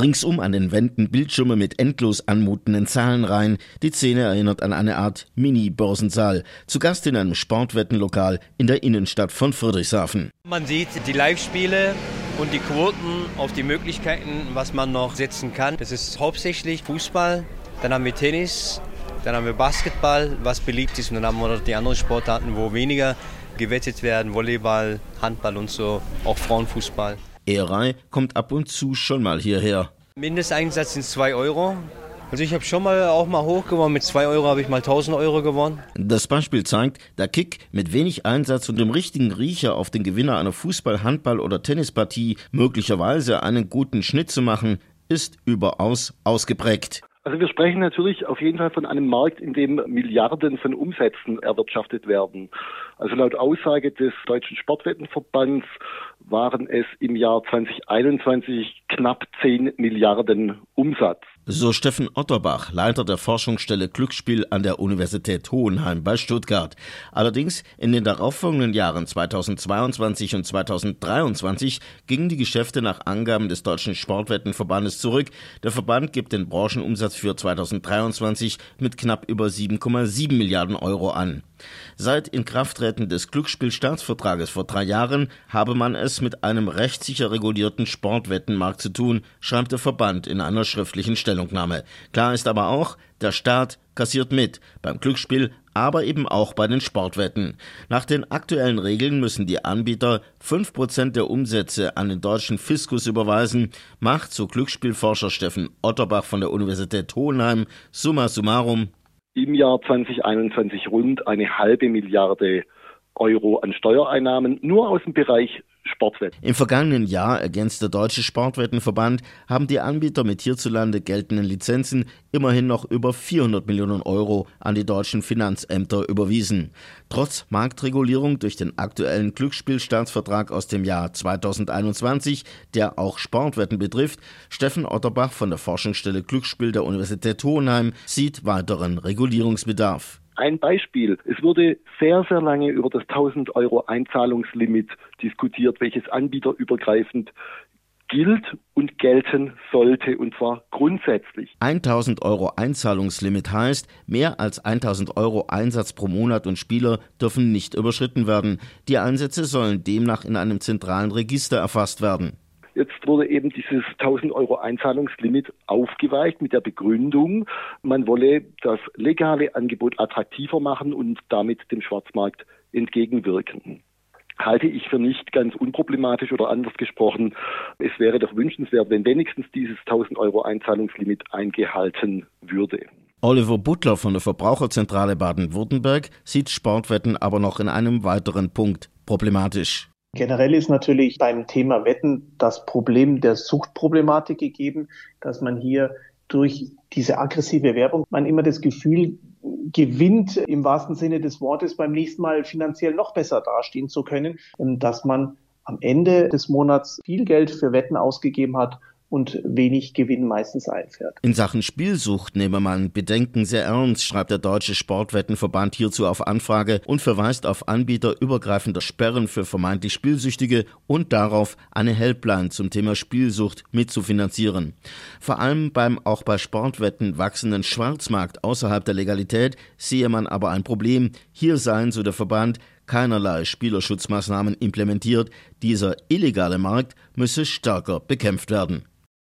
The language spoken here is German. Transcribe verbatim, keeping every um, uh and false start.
Ringsum an den Wänden Bildschirme mit endlos anmutenden Zahlenreihen. Die Szene erinnert an eine Art Mini-Börsensaal. Zu Gast in einem Sportwettenlokal in der Innenstadt von Friedrichshafen. Man sieht die Live-Spiele und die Quoten auf die Möglichkeiten, was man noch setzen kann. Das ist hauptsächlich Fußball, dann haben wir Tennis, dann haben wir Basketball, was beliebt ist. Und dann haben wir noch die anderen Sportarten, wo weniger gewettet werden. Volleyball, Handball und so, auch Frauenfußball. Erei kommt ab und zu schon mal hierher. Mindesteinsatz sind zwei Euro. Also ich habe schon mal auch mal hochgewonnen. Mit zwei Euro habe ich mal tausend Euro gewonnen. Das Beispiel zeigt, der Kick mit wenig Einsatz und dem richtigen Riecher auf den Gewinner einer Fußball-, Handball- oder Tennispartie möglicherweise einen guten Schnitt zu machen, ist überaus ausgeprägt. Also wir sprechen natürlich auf jeden Fall von einem Markt, in dem Milliarden von Umsätzen erwirtschaftet werden. Also laut Aussage des Deutschen Sportwettenverbands waren es im Jahr zwanzig einundzwanzig knapp zehn Milliarden Umsatz. So Steffen Otterbach, Leiter der Forschungsstelle Glücksspiel an der Universität Hohenheim bei Stuttgart. Allerdings in den darauffolgenden Jahren zweitausendzweiundzwanzig und zweitausenddreiundzwanzig gingen die Geschäfte nach Angaben des Deutschen Sportwettenverbandes zurück. Der Verband gibt den Branchenumsatz für zweitausenddreiundzwanzig mit knapp über sieben Komma sieben Milliarden Euro an. Seit Inkrafttreten des Glücksspielstaatsvertrages vor drei Jahren habe man es mit einem rechtssicher regulierten Sportwettenmarkt zu tun, schreibt der Verband in einer schriftlichen Stellungnahme. Klar ist aber auch, der Staat kassiert mit, beim Glücksspiel, aber eben auch bei den Sportwetten. Nach den aktuellen Regeln müssen die Anbieter fünf Prozent der Umsätze an den deutschen Fiskus überweisen, macht, so Glücksspielforscher Steffen Otterbach von der Universität Hohenheim, summa summarum, im Jahr zwanzig einundzwanzig rund eine halbe Milliarde Euro an Steuereinnahmen, nur aus dem Bereich Sportwetten. Im vergangenen Jahr, ergänzt der Deutsche Sportwettenverband, haben die Anbieter mit hierzulande geltenden Lizenzen immerhin noch über vierhundert Millionen Euro an die deutschen Finanzämter überwiesen. Trotz Marktregulierung durch den aktuellen Glücksspielstaatsvertrag aus dem Jahr zweitausendeinundzwanzig, der auch Sportwetten betrifft, Steffen Otterbach von der Forschungsstelle Glücksspiel der Universität Hohenheim sieht weiteren Regulierungsbedarf. Ein Beispiel. Es wurde sehr, sehr lange über das tausend Euro Einzahlungslimit diskutiert, welches anbieterübergreifend gilt und gelten sollte, und zwar grundsätzlich. tausend Euro Einzahlungslimit heißt, mehr als tausend Euro Einsatz pro Monat und Spieler dürfen nicht überschritten werden. Die Einsätze sollen demnach in einem zentralen Register erfasst werden. Jetzt wurde eben dieses tausend Euro Einzahlungslimit aufgeweicht mit der Begründung, man wolle das legale Angebot attraktiver machen und damit dem Schwarzmarkt entgegenwirken. Halte ich für nicht ganz unproblematisch, oder anders gesprochen, es wäre doch wünschenswert, wenn wenigstens dieses tausend Euro Einzahlungslimit eingehalten würde. Oliver Butler von der Verbraucherzentrale Baden-Württemberg sieht Sportwetten aber noch in einem weiteren Punkt problematisch. Generell ist natürlich beim Thema Wetten das Problem der Suchtproblematik gegeben, dass man hier durch diese aggressive Werbung man immer das Gefühl gewinnt, im wahrsten Sinne des Wortes beim nächsten Mal finanziell noch besser dastehen zu können, dass man am Ende des Monats viel Geld für Wetten ausgegeben hat und wenig Gewinn meistens einfährt. In Sachen Spielsucht nehme man Bedenken sehr ernst, schreibt der Deutsche Sportwettenverband hierzu auf Anfrage und verweist auf anbieterübergreifende Sperren für vermeintlich Spielsüchtige und darauf, eine Helpline zum Thema Spielsucht mitzufinanzieren. Vor allem beim auch bei Sportwetten wachsenden Schwarzmarkt außerhalb der Legalität sehe man aber ein Problem. Hier seien, so der Verband, keinerlei Spielerschutzmaßnahmen implementiert. Dieser illegale Markt müsse stärker bekämpft werden.